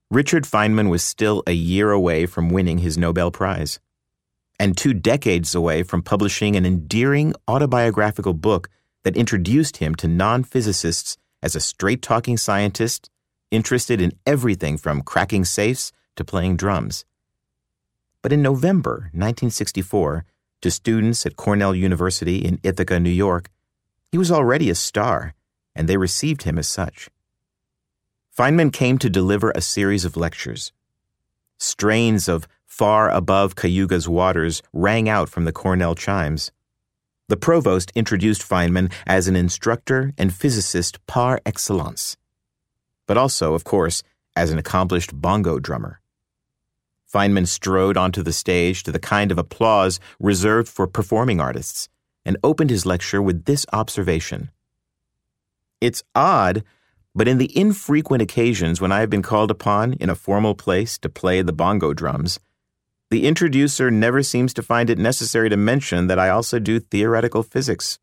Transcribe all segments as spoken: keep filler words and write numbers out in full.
Richard Feynman was still a year away from winning his Nobel Prize, and two decades away from publishing an endearing autobiographical book that introduced him to non-physicists as a straight-talking scientist interested in everything from cracking safes to playing drums. But in November nineteen sixty-four, to students at Cornell University in Ithaca, New York, he was already a star, and they received him as such. Feynman came to deliver a series of lectures. Strains of Far Above Cayuga's Waters rang out from the Cornell chimes. The provost introduced Feynman as an instructor and physicist par excellence, but also, of course, as an accomplished bongo drummer. Feynman strode onto the stage to the kind of applause reserved for performing artists and opened his lecture with this observation. It's odd, but in the infrequent occasions when I have been called upon in a formal place to play the bongo drums, the introducer never seems to find it necessary to mention that I also do theoretical physics.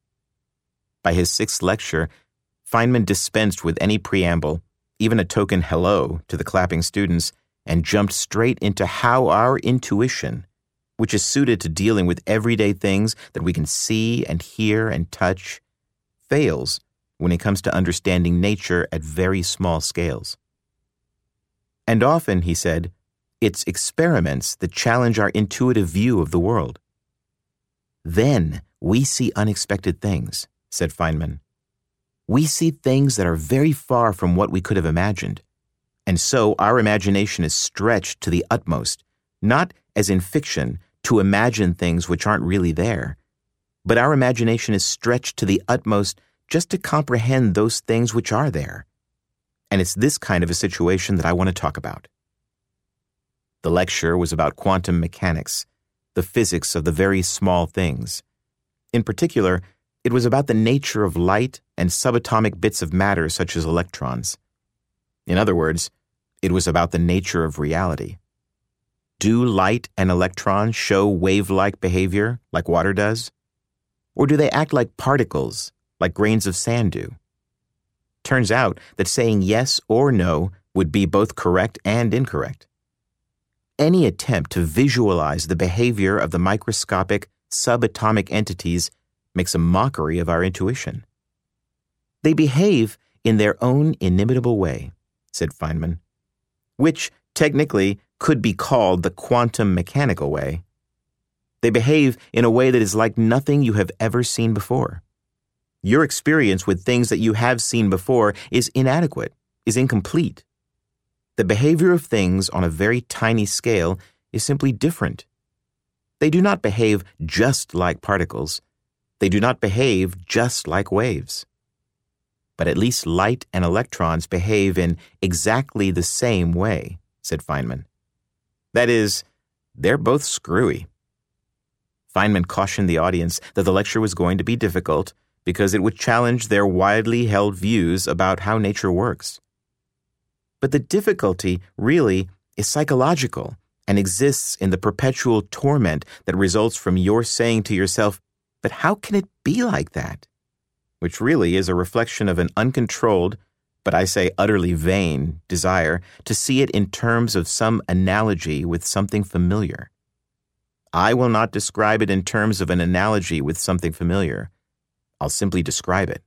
By his sixth lecture, Feynman dispensed with any preamble, even a token hello to the clapping students, and jumped straight into how our intuition, which is suited to dealing with everyday things that we can see and hear and touch, fails when it comes to understanding nature at very small scales. And often, he said, it's experiments that challenge our intuitive view of the world. Then we see unexpected things, said Feynman. We see things that are very far from what we could have imagined, and so our imagination is stretched to the utmost, not as in fiction, to imagine things which aren't really there, but our imagination is stretched to the utmost just to comprehend those things which are there. And it's this kind of a situation that I want to talk about. The lecture was about quantum mechanics, the physics of the very small things. In particular, it was about the nature of light and subatomic bits of matter such as electrons. In other words, it was about the nature of reality. Do light and electrons show wave-like behavior like water does? Or do they act like particles, like grains of sand do? Turns out that saying yes or no would be both correct and incorrect. Any attempt to visualize the behavior of the microscopic, subatomic entities makes a mockery of our intuition. They behave in their own inimitable way, said Feynman, which technically could be called the quantum mechanical way. They behave in a way that is like nothing you have ever seen before. Your experience with things that you have seen before is inadequate, is incomplete. The behavior of things on a very tiny scale is simply different. They do not behave just like particles. They do not behave just like waves. But at least light and electrons behave in exactly the same way, said Feynman. That is, they're both screwy. Feynman cautioned the audience that the lecture was going to be difficult because it would challenge their widely held views about how nature works. But the difficulty, really, is psychological and exists in the perpetual torment that results from your saying to yourself, but how can it be like that? Which really is a reflection of an uncontrolled, but I say utterly vain, desire to see it in terms of some analogy with something familiar. I will not describe it in terms of an analogy with something familiar. I'll simply describe it.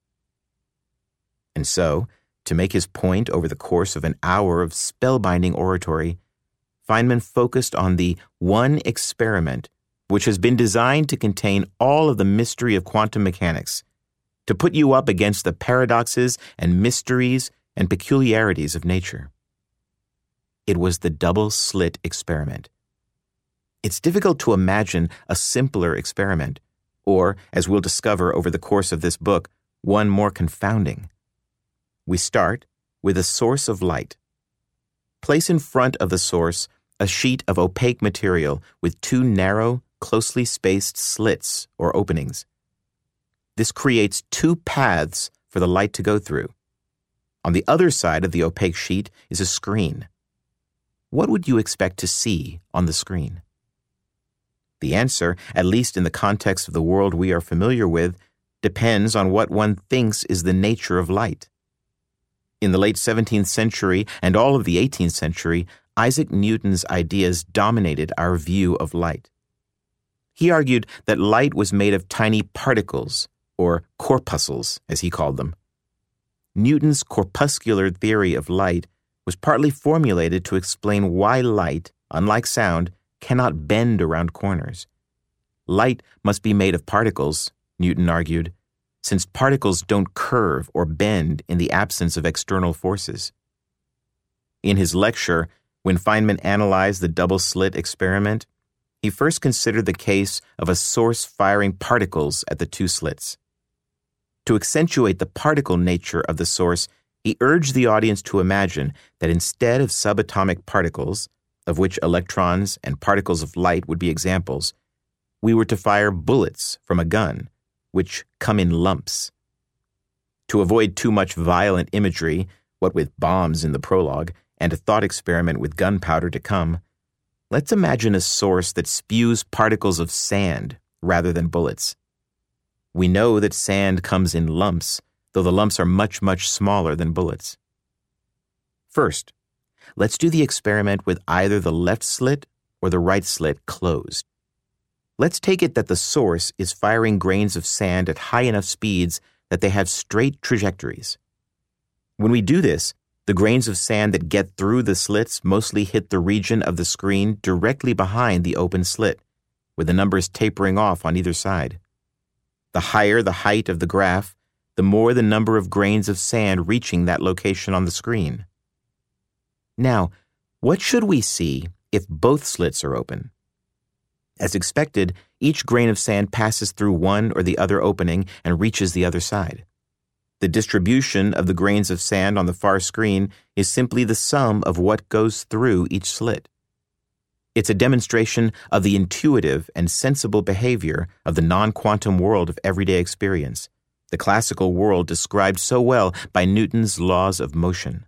And so, to make his point over the course of an hour of spellbinding oratory, Feynman focused on the one experiment which has been designed to contain all of the mystery of quantum mechanics, to put you up against the paradoxes and mysteries and peculiarities of nature. It was the double-slit experiment. It's difficult to imagine a simpler experiment, or, as we'll discover over the course of this book, one more confounding. We start with a source of light. Place in front of the source a sheet of opaque material with two narrow, closely spaced slits or openings. This creates two paths for the light to go through. On the other side of the opaque sheet is a screen. What would you expect to see on the screen? The answer, at least in the context of the world we are familiar with, depends on what one thinks is the nature of light. In the late seventeenth century and all of the eighteenth century, Isaac Newton's ideas dominated our view of light. He argued that light was made of tiny particles, or corpuscles, as he called them. Newton's corpuscular theory of light was partly formulated to explain why light, unlike sound, cannot bend around corners. Light must be made of particles, Newton argued, since particles don't curve or bend in the absence of external forces. In his lecture, when Feynman analyzed the double-slit experiment, he first considered the case of a source firing particles at the two slits. To accentuate the particle nature of the source, he urged the audience to imagine that instead of subatomic particles, of which electrons and particles of light would be examples, we were to fire bullets from a gun, which come in lumps. To avoid too much violent imagery, what with bombs in the prologue, and a thought experiment with gunpowder to come, let's imagine a source that spews particles of sand rather than bullets. We know that sand comes in lumps, though the lumps are much, much smaller than bullets. First, let's do the experiment with either the left slit or the right slit closed. Let's take it that the source is firing grains of sand at high enough speeds that they have straight trajectories. When we do this, the grains of sand that get through the slits mostly hit the region of the screen directly behind the open slit, with the numbers tapering off on either side. The higher the height of the graph, the more the number of grains of sand reaching that location on the screen. Now, what should we see if both slits are open? As expected, each grain of sand passes through one or the other opening and reaches the other side. The distribution of the grains of sand on the far screen is simply the sum of what goes through each slit. It's a demonstration of the intuitive and sensible behavior of the non-quantum world of everyday experience, the classical world described so well by Newton's laws of motion.